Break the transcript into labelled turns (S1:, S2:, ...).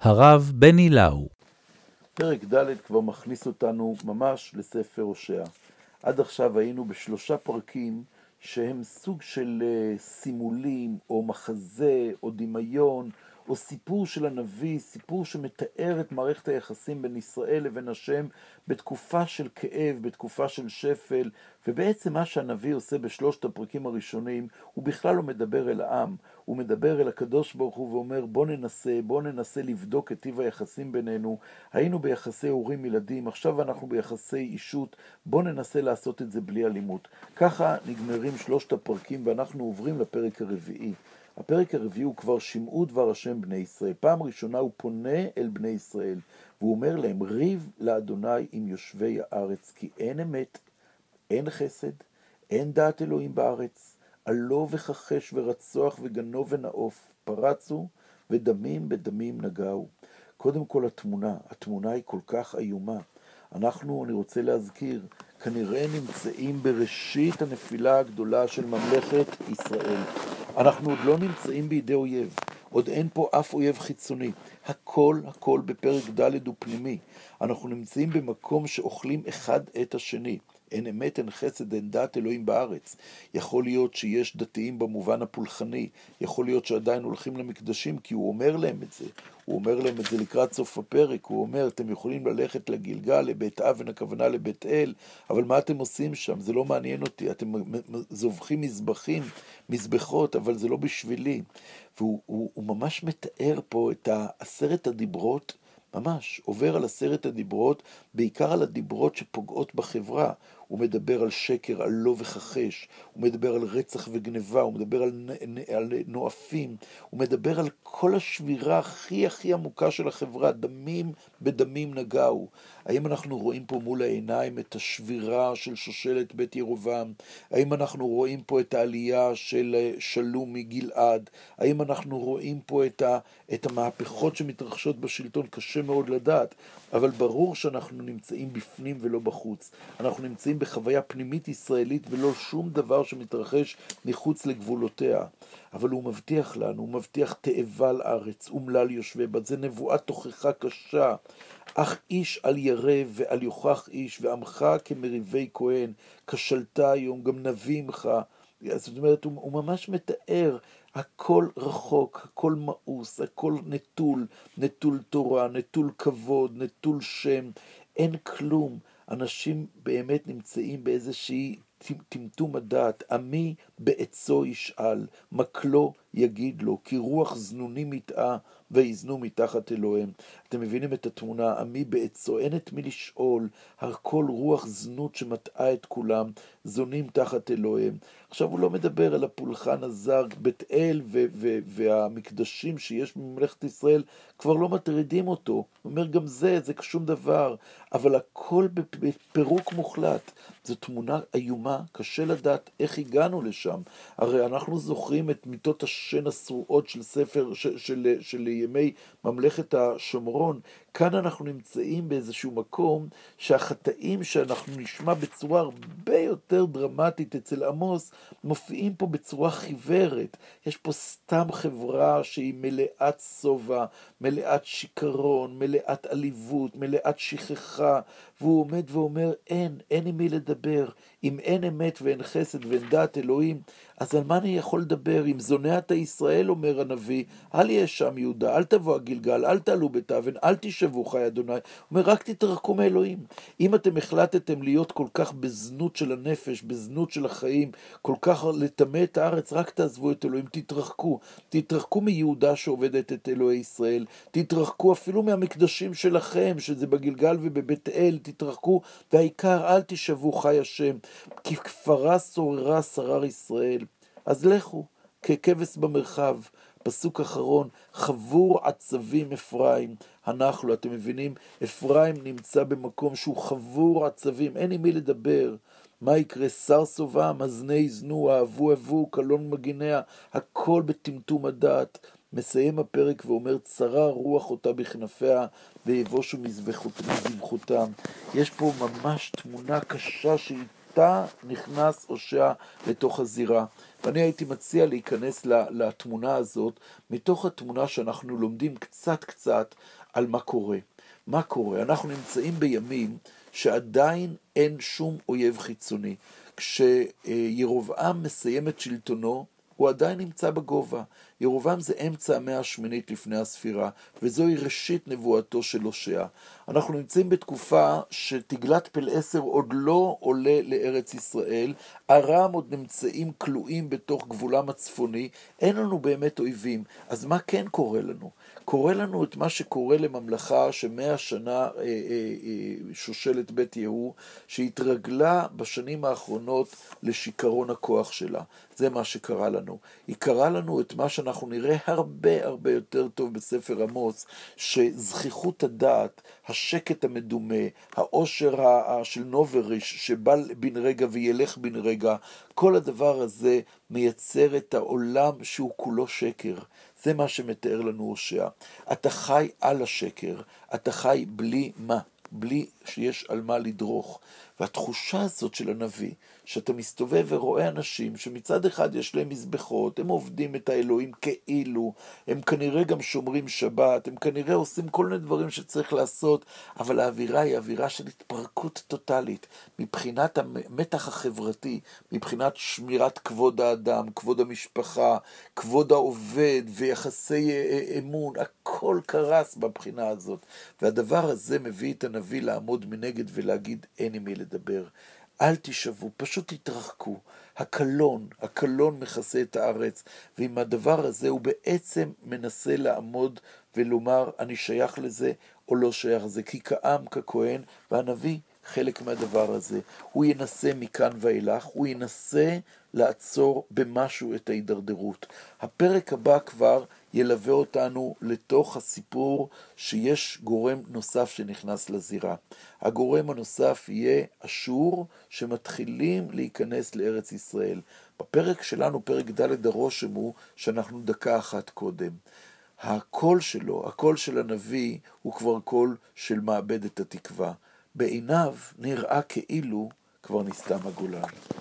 S1: הרב בני לאו.
S2: פרק ד' כבר מכניס אותנו ממש לספר הושע. עד עכשיו היינו בשלושה פרקים שהם סוג של סימולים או מחזה או דמיון או סיפור של הנביא, סיפור שמתאר את מערכת היחסים בין ישראל לבין השם בתקופה של כאב, בתקופה של שפל, ובעצם מה שהנביא עושה בשלושת הפרקים הראשונים, הוא בכלל לא מדבר אל העם, הוא מדבר אל הקדוש ברוך הוא ואומר בוא ננסה לבדוק את טיב היחסים בינינו, היינו ביחסי הורים ילדים, עכשיו אנחנו ביחסי אישות, בוא ננסה לעשות את זה בלי אלימות. ככה נגמרים שלושת הפרקים ואנחנו עוברים לפרק הרביעי. הפרק הרביעי הוא כבר שמעו דבר השם בני ישראל. פעם ראשונה הוא פונה אל בני ישראל, והוא אומר להם, ריב לאדוני עם יושבי הארץ, כי אין אמת, אין חסד, אין דעת אלוהים בארץ, עלו וכחש ורצוח וגנוב ונאוף, פרצו ודמים בדמים נגעו. קודם כל התמונה היא כל כך איומה. אני רוצה להזכיר, כנראה נמצאים בראשית הנפילה הגדולה של ממלכת ישראל. אנחנו עוד לא נמצאים בידי אויב, עוד אין פה אף אויב חיצוני. הכל בפרק ד' הוא פנימי. אנחנו נמצאים במקום שאוכלים אחד את השני. אין אמת, אין חסד, אין דעת אלוהים בארץ. יכול להיות שיש דתיים במובן הפולחני, יכול להיות שעדיין הולכים למקדשים, כי הוא אומר להם את זה. הוא אומר להם את זה לקראת סוף הפרק, הוא אומר, אתם יכולים ללכת לגילגל, לבית אבן, הכוונה לבית אל, אבל מה אתם עושים שם? זה לא מעניין אותי, אתם זובחים מזבחות, אבל זה לא בשבילי. והוא ממש מתאר פה את 10 הדיברות, ממש עובר על 10 הדיברות, בעיקר על הדיברות שפוגעות בחברה. הוא מדבר על שקר, על לא וכחש, הוא מדבר על רצח וגניבה, הוא מדבר על נואפים, הוא מדבר על כל השבירה הכי עמוקה של החברה, דמים בדמים נגעו. האם אנחנו רואים פה מול העיניים את השבירה של שושלת בית ירובעם? האם אנחנו רואים פה את העלייה של שלום מגלעד? האם אנחנו רואים פה את המהפכות שמתרחשות בשלטון? קשה מאוד לדעת, אבל ברור שאנחנו נמצאים בפנים ולא בחוץ. אנחנו נמצאים בחוויה פנימית ישראלית ולא שום דבר שמתרחש מחוץ לגבולותיה. אבל הוא מבטיח לנו, הוא מבטיח תאבל ארץ, אומלל יושבי בת. זה נבואת תוכחה קשה. אך איש על ירא ועל יוכח איש, ועמך כמריבי כהן, כשלת היום, גם נביא ממך. זאת אומרת, הוא ממש מתאר, הכל רחוק, הכל מאוס, הכל נטול תורה, נטול כבוד, נטול שם, אין כלום. אנשים באמת נמצאים באיזושהי טמטום הדעת. עמי בעצו ישאל, מקלו יגיד לו, כי רוח זנונים יטעה ויזנו מתחת אלוהים. אתם מבינים את התמונה? עמי בעצו, אין את מי לשאול, הכל רוח זנות שמטעה את כולם, זונים תחת אלוהים. עכשיו הוא לא מדבר על הפולחן הזר, בית אל והמקדשים שיש בממלכת ישראל, כבר לא מטרידים אותו. הוא אומר גם זה כשום דבר, אבל הכל בפירוק מוחלט. זו תמונה איומה, קשה לדעת איך הגענו לשם. הרי אנחנו זוכרים את מיטות השן הסרועות של ספר, של ימי ממלכת השומרון. כאן אנחנו נמצאים באיזשהו מקום שהחטאים שאנחנו נשמע בצורה הרבה יותר דרמטית אצל עמוס, מופיעים פה בצורה חיוורת. יש פה סתם חברה שהיא מלאת סובה, מלאת שיקרון, מלאת עליבות, מלאת שכחה, והוא עומד ואומר, אין עם מי לדבר. אם אין אמת ואין חסד ואין דעת אלוהים, אז על מה אני יכול לדבר? אם זונאת ישראל, אומר הנביא, אל יהיה שם יהודה, אל תבוא הגילגל, אל תעלו בית אבן, אל תשבו חי אדוני. אומר, רק תתרחקו מאלוהים. אם אתם החלטתם להיות כל כך בזנות של הנפש, בזנות של החיים, כל כך לטמא את הארץ, רק תעזבו את אלוהים, תתרחקו מיהודה שעובדת את אלוהי ישראל, תתרחקו אפילו מהמקדשים שלכם, שזה בגילגל ובבית אל, תתרחקו, והעיקר אל תשבו חי השם, כי כפרה שוררה שרר ישראל. אז לכו, ככבש במרחב. פסוק אחרון, חבור עצבים אפרים, הנחלו. אתם מבינים? אפרים נמצא במקום שהוא חבור עצבים, אין עם מי לדבר. מה יקרה? שר סובה, מזני יזנו, אהבו, קלון מגיניה, הכל בטמטום הדעת. מסיים הפרק ואומר, צרה רוח אותה בכנפיה, ויבושו מזבחותם. יש פה ממש תמונה קשה שהיא עתה נכנס הושע לתוך הזירה. ואני הייתי מציע להיכנס לתמונה הזאת, מתוך התמונה שאנחנו לומדים קצת על מה קורה. מה קורה? אנחנו נמצאים בימים שעדיין אין שום אויב חיצוני. כשירובעם מסיים את שלטונו, הוא עדיין נמצא בגובה. ירובעם זה אמצע המאה השמינית לפני הספירה, וזוהי ראשית נבואתו של הושע. אנחנו נמצאים בתקופה שתגלת פלעשר עוד לא עולה לארץ ישראל, ארם עוד נמצאים כלואים בתוך גבולם הצפוני, אין לנו באמת אויבים. אז מה כן קורה לנו? קורה לנו את מה שקורה לממלכה שמאה שנה שושלת בית יהוא, שהתרגלה בשנים האחרונות לשיכרון הכוח שלה. זה מה שקרה לנו. היא קרה לנו את מה שאנחנו נראה הרבה יותר טוב בספר עמוס, שזכיחות הדעת, השקט המדומה, העושר של נובריש שבא בן רגע וילך בן רגע, כל הדבר הזה מייצר את העולם שהוא כולו שקר. זה מה שמתאר לנו הושע. אתה חי על השקר, אתה חי בלי מה, בלי שיש על מה לדרוך. והתחושה הזאת של הנביא, שאתה מסתובב ורואה אנשים שמצד אחד יש להם מזבחות, הם עובדים את האלוהים כאילו, הם כנראה גם שומרים שבת, הם כנראה עושים כל מיני דברים שצריך לעשות, אבל האווירה היא אווירה של התפרקות טוטלית, מבחינת המתח החברתי, מבחינת שמירת כבוד האדם, כבוד המשפחה, כבוד העובד ויחסי אמון, הכל קרס בבחינה הזאת. והדבר הזה מביא את הנביא לעמוד מנגד ולהגיד אין עם מי לדבר. אל תשבו, פשוט תתרחקו. הקלון מכסה את הארץ, ועם הדבר הזה הוא בעצם מנסה לעמוד ולומר אני שייך לזה או לא שייך לזה, כי כעם ככהן, והנביא חלק מהדבר הזה. הוא ינסה מכאן ואילך, הוא ינסה לעצור במשהו את ההידרדרות. הפרק הבא כבר ילווה אותנו לתוך הסיפור שיש גורם נוסף שנכנס לזירה. הגורם הנוסף יהיה אשור שמתחילים להיכנס לארץ ישראל. בפרק שלנו, פרק ד' הרושם הוא שאנחנו דקה אחת קודם. הקול שלו, הקול של הנביא, הוא כבר קול של מאבד את התקווה. בעיניו נראה כאילו כבר נסתם הגולן.